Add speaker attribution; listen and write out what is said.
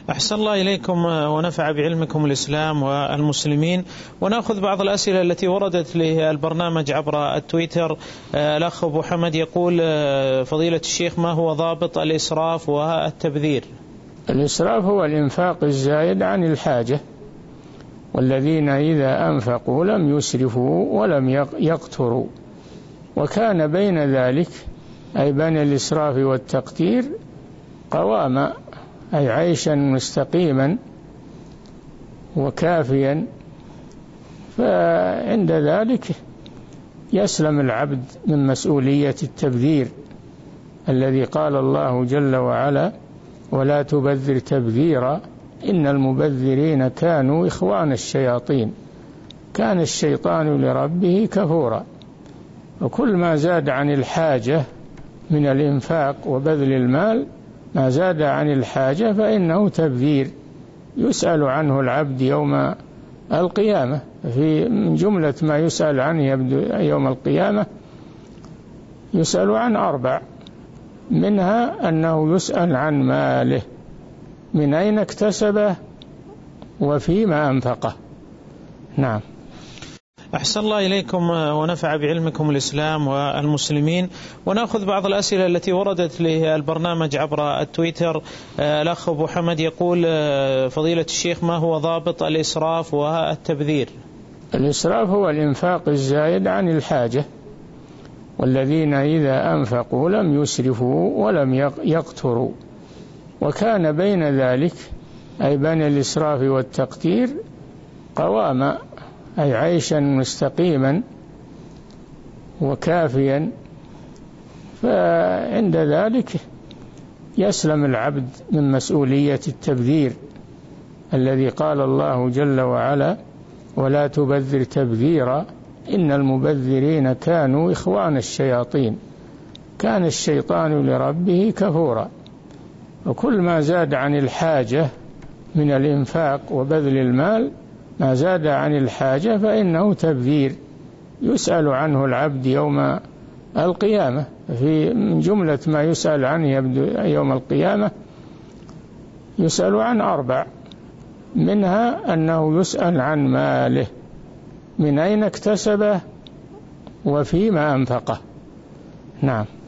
Speaker 1: أحسن الله إليكم ونفع بعلمكم الإسلام والمسلمين. ونأخذ بعض الأسئلة التي وردت للبرنامج عبر التويتر. الأخ أبو حمد يقول: فضيلة الشيخ، ما هو ضابط الإسراف والتبذير؟
Speaker 2: الإسراف هو الإنفاق الزايد عن الحاجة، والذين إذا أنفقوا لم يسرفوا ولم يقتروا، وكان بين ذلك أي بين الإسراف والتقتير قواما، أي عيشا مستقيما وكافيا. فعند ذلك يسلم العبد من مسؤولية التبذير الذي قال الله جل وعلا: ولا تبذر تبذيرا إن المبذرين كانوا إخوان الشياطين كان الشيطان لربه كفورا. وكل ما زاد عن الحاجة من الإنفاق وبذل المال، ما زاد عن الحاجة فإنه تبذير يسأل عنه العبد يوم القيامة. من جملة ما يسأل عنه يوم القيامة يسأل عن 4، منها أنه يسأل عن ماله، من أين اكتسبه وفيما أنفقه. نعم.
Speaker 1: أحسن الله إليكم ونفع بعلمكم الإسلام والمسلمين. ونأخذ بعض الأسئلة التي وردت للبرنامج عبر التويتر. الأخ أبو حمد يقول: فضيلة الشيخ، ما هو ضابط الإسراف والتبذير؟
Speaker 2: الإسراف هو الإنفاق الزايد عن الحاجة، والذين إذا أنفقوا لم يسرفوا ولم يقتروا، وكان بين ذلك أي بين الإسراف والتقتير قواما، أي عيشا مستقيما وكافيا. فعند ذلك يسلم العبد من مسؤولية التبذير الذي قال الله جل وعلا: ولا تبذر تبذيرا إن المبذرين كانوا إخوان الشياطين كان الشيطان لربه كفورا. وكل ما زاد عن الحاجة من الإنفاق وبذل المال، ما زاد عن الحاجة فإنه تبذير يسأل عنه العبد يوم القيامة. من جملة ما يسأل عنه يوم القيامة يسأل عن 4، منها أنه يسأل عن ماله، من أين اكتسبه وفيما أنفقه. نعم.